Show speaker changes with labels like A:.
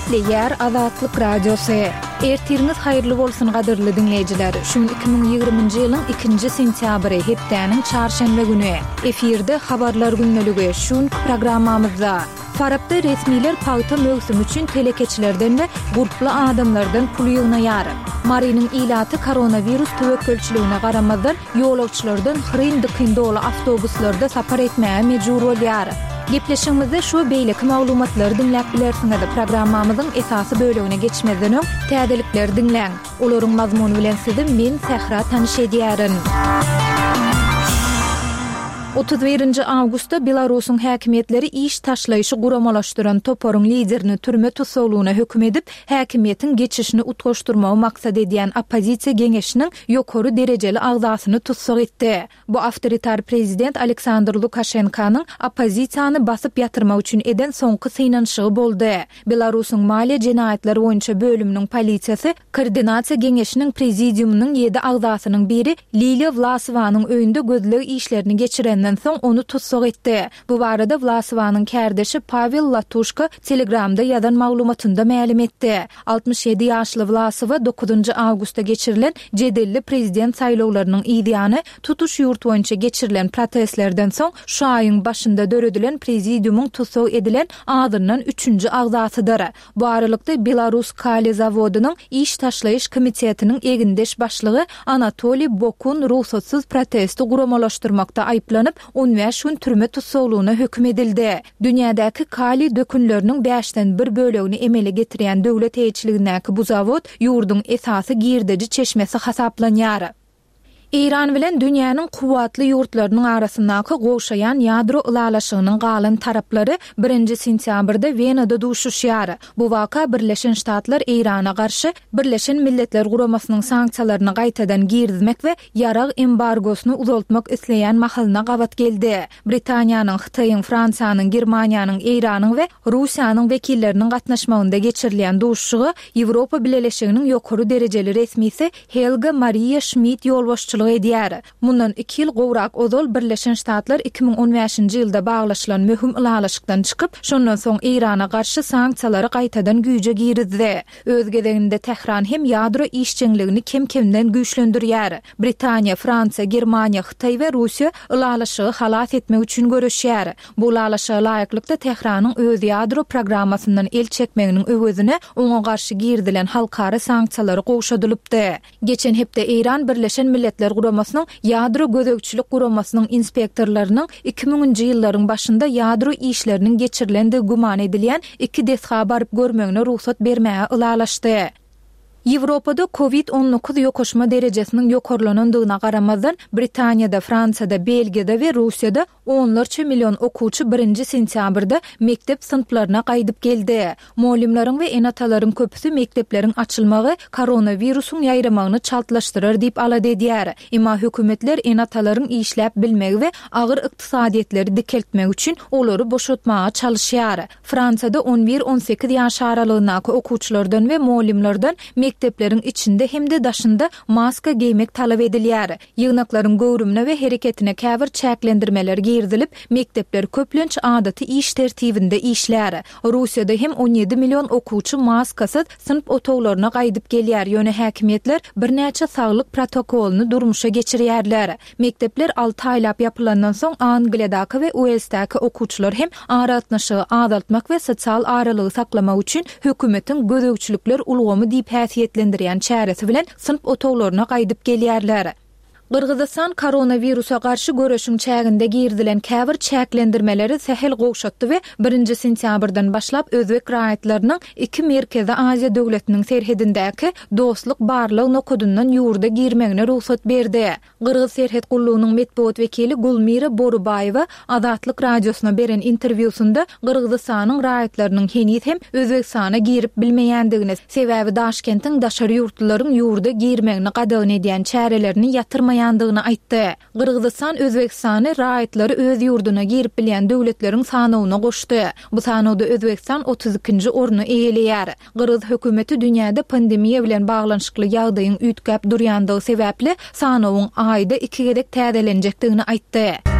A: Ýer Azatlyk Radiosu. Ertiriniz hayırlı bolsun gadyrly dinleyijiler. Şu 2020-nji ýylyň 2-nji sentýabry hepdeniň çarşembe günü. Efirde habarlar günneligi şun programmamyzda. Farapda resmiler paýta mögsüm üçin telekeçilerden we gurply adamlardan pul ýygnaýar. Marynyň ilaty koronavirus töwekkülçiligine garamazdan ýolagçylardan hyryn-dykyn dolu awtobuslarda sapar etmäge mejbur bolýar. Gepleşigimizde şu beýleki maglumatlary dinläp bilersiňiz. Programmamyzyň esasy bölegine geçmeden öň täzelikler dinläň. Olaryň mazmuny bilen sizi men Sehra tanyş edýärin. 31 awgustda Belarusyň häkimetleri iş taşlaýyşy guramalaşdyran toporyň liderini türme tutsagyna hökm edip, häkimiýetiň geçişini utgaşdyrmagy maksat edýän oppozisiýa geňeşiniň ýokary derejeli agzasyny tutsak etdi. Bu awtoritar prezident Aleksandr Lukashenkanyň oppozisiýany basyp ýatyrmak üçin eden soňky synanyşygy boldy. Belarusyň Maliýe jenaýatları boýunça bölüminiň polisiýasy koordinasiýa geňeşiniň prezidiumynyň 7 agzasynyň biri Liliya Vlasovanyň öýünde gözleg işlerini geçiren soň onu tutsak etdi. Bu barada Vlasovanyň kärdeşi Pavel Latushka Telegramda ýazan maglumatynda ma'lum etdi. 67 ýaşly Vlasova 9-njy awgustda geçirilen jedelli prezident saýlawlarynyň ýygyny tutuş ýurt boýunça geçirilen protestlerden soň şu aýyň başynda döredilen prezidiumyň tutsak edilen adynyň 3-nji agzasydyr. Bu aralykda Belarus Kali zawodynyň iş taşlaýyş komitetiniň egindeş başlygy Anatoliy Bokun ruhsatsyz protesti guramalaşdyrmakda aýplanıp 15 gün türme tutsaglygyna hökm edildi. Dünýädäki Kali dökünleriniň 5-den 1 bölegini emele getirýän döwlet eýçiligindäki bu zawod ýurdun esasy girdeji çeşmesi hasaplanýar. İran bilen dünýäniň kuwatly ýurtlarynyň arasyndaky goşaýan ýadro ulalaşygynyň galan taraplary 1-nji sentýabrda Wenada duşuşýar. Bu waka Birleşen Ştatlar Irana garşy Birleşen Milletler Guramasynyň sanksiýalaryny gaýtadan girdmek we ýarag embargosyny uzaltmak isleýän mahalyna gawat geldi. Britaniýanyň, Hytaýyň, Fransiýanyň, Germaniýanyň, Iranyň we Russiýanyň wekilleriniň gatnaşmagynda geçirilýän duşuşygy Ýewropa Birleşiginiň ýokary derejeli resmisi Helga Maria Schmidt ýolbaşçylygy edýär. Mundan 2 ýyl gowrak ozal Birleşen Ştatlar 2015-nji ýylda baglaşylan möhüm ulalaşykdan çykyp, şondan soň Irana garşy sanksiýalary gaýtadan güýje girdi. Öz gezeginde Tehran hem ýadro işçiligini kem-kemden güýçlendirýär. Britaniýa, Fransiýa, Germaniýa, Hytaý we Russiýa ulalaşygy halat etmek üçin görüşýär. Bu ulalaşyga laýyklykda Tehranyň öz ýadro programmasyndan el çekmeginiň öwezine oňa garşy girdilen halkara sanksiýalary goşadylypdy. Geçen hepde Iran Birleşen Milletler Guramasynyň ýadro gözegçilik guramasynyň inspektorlarynyň 2000-nji ýyllaryň başynda ýadro işleriniň geçirilende guman edilýän 2 desha baryp görmegine ruhsat bermäge ulalaşdy. Ýewropada COVID-19 ýokaşma derejesiniň ýokarlanandygyna garamazdan Britaniýada, Fransiýada, Belgiýada we Russiýada onlarça milyon okuwçy 1-nji sentýabrda mektep sınıflaryna gaýdyp geldi. Molimlaryň we enatalaryň köpüsi mektepleriň açylmagy koronawirusyň ýaýramagyny çaltlaşdyrar diýip alady edýär. Emma hökümetler enatalaryň işläp bilmegi we agyr ykdysadyetleri dikeltmek üçin olary boşaltmaga çalışýar. Fransiyada 11-18 ýaş aralygyndaky okuwçylardan we molimlerden mekteplerin içinde hem de daşında maska giymek talep edilýär. Ýygnaklaryň göwrümine we hereketine käbir çäklendirmeler girdilip, mektepler köplenç adaty iş tertibinde işlär. Russiýada hem 17 milyon okuwçy maskasyz sınıf otoglaryna gaýdyp gelýär. Ýöne häkimetler bir näçe saglyk protokoluny durmuşa geçirýärler. Mektepler 6 aýlap ýapylandan soň Angliýadaky we Walesdaky okuwçylar hem aratnaşygy azaltmak we sosial aralygy saklamak üçin hökümetiň gözegçilikler ulgamy diýip häsiýetlendirýän çäresi bilen sınıf otoglaryna gaýdyp gelýärler. Qırgızistan koronavirusa garşy görüşüň çäginde girdilen käbir çäklendirmeleri sehel goşatdy we 1-nji sentýabrdan başlap özbek raýatlarynyň 2 Merkezi Aziýa döwletiniň serhedindäki dostluk barlyk nokadyndan ýurda girmegine ruhsat berdi. Qırgız serhed gullugynyň metbuat wekili Gulmira Borubaýewa Azatlyk radiosyna beren interwýusunda Qırgızistanyň raýatlarynyň henüz hem Özbekistana girip bilmeýändigini, sebäbi Daşkentiň daşary ýurtlaryň ýurda girmegine gadagyn edýän çärelerini ýatyrmaýan ýandygyny aýtdy. Qırgızistan Özbekistany raýatlary öz ýurduna girip bilýän döwletleriň sanawyna goşdy. Bu sanawda Özbekistan 32-nji orny eýelýär. Qırgız hökümeti dünýäde pandemiýa bilen baglanşykly ýagdaýyň üýtgäp durýandygy sebäpli sanawyň aýda 2 gerek täzelenjekdigini aýtdy.